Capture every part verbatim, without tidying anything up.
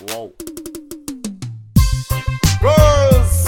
Whoa. Girls,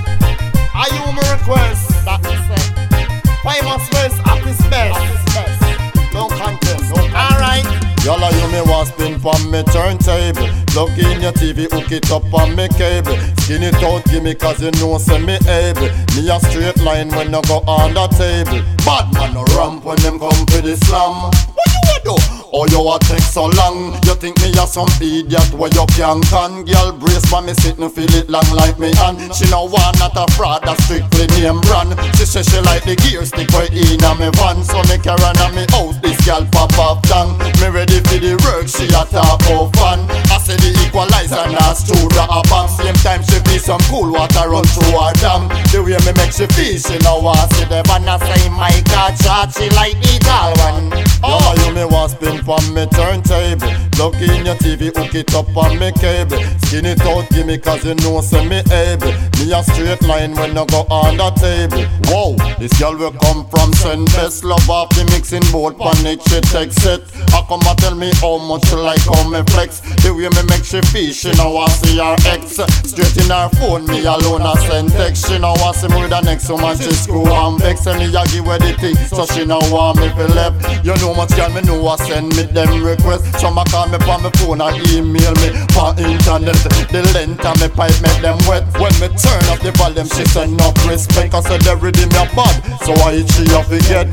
are you my request? That is it. Famous first, artist best. Artist best. Don't contest. No. Alright. Y'all you me want spin from me turntable. Plug in your T V, hook it up on me cable. Skin it out, give me cause you know say me able. Me a straight line when I go on the table. Bad man no ramp when them come to the slam. What you a do? Oh, you a take so long. You think me a some idiot where you can can. Girl brace for me sit and feel it long like me hand. She no want not a fraud, a strictly name brand. She say she like the gear stick right in a me van. So me carry on me house, this girl pop up down. Me ready for the work, she a talk of fun. I say the equalizer now stood a bomb. Same time she be some cool water run through her dam. The way me make she feel, she know I see the van. I say my car chat, she like the tall one. Oh, you me want spin from me turntable. Plug in your T V, hook it up on me cable. Skin it out, give me cause you know say me able. Me a straight line when I go on the table. Whoa, this girl will come from Saint Best. Love off the mixing board, panic she takes it. I come and tell me how much she like how me flex. The way me make she feel, she know I see her ex. Straight in her phone, me alone I send text. She know I see me with the next woman, she screw and vex. And me a give her the thing, so she know want me for left. You know much girl, me know I send me them requests. Some a call me on my phone and email me on internet. The length of me pipe make them wet. When me turn up the volume, she send up respect. Cause the rhythm ya bad, so I hit she off forget.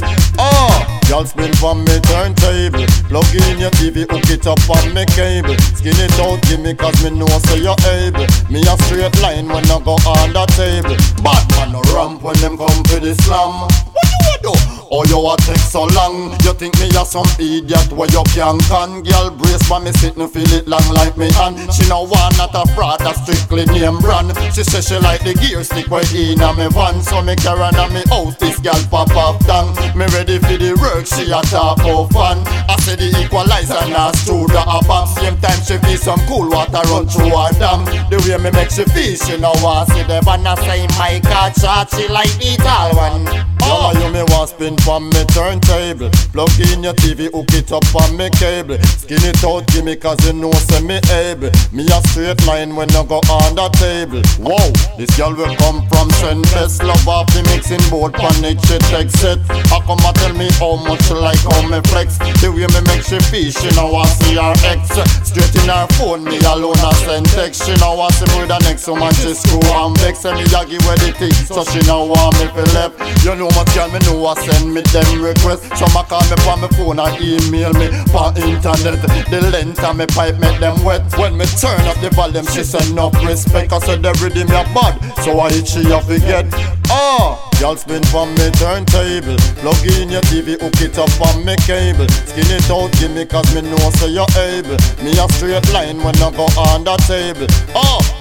Ah, y'all spin from me turntable. Plug in your T V, hook it up on me cable. Skin it out, give me cause me know say you're able. Me a straight line when I go on the table. Bad man no ramp when them come to the slam. What you a do? Oh, you a take so long. You think me a some idiot where you can can. Girl brace for me sit and feel it long like me hand. She no want not a fraud, a strictly name brand. She say she like the gear stick right in a me van. So me carry on a me house, this girl pop up down. Me ready for the work, she a top of fun. I say the equalizer now stood a bomb. Same time she feel some cool water run through her dam. The way me make she feel, she no want see the van. I say my car chat, she like the tall one. Oh, you me want spin from me turntable. Plug in your T V, hook it up on me cable. Skin it out, give me cause you know say me able. Me a straight line when I go on the table. Whoa, this girl will come from Saint Best. Love off the mixing board, panic she takes it. I come and tell me how much she like how me flex. The way me make she feel, she know I see her ex. Straight in her phone, me alone I send text. She know I see me with the next woman, she screw and vex. And me a give her the thing, so she know want me for left. You know much girl, me know I send me them requests. Some a call me from my phone and email me on internet. The length of me pipe make them wet. When me turn up the volume, she send up respect. Cause the rhythm ya bad, so I hit she off forget. Ah, y'all spin from me turntable. Plug in your T V, hook it up on me cable. Skin it out, give me cause me know say you're able. Me a straight line when I go on the table. Ah,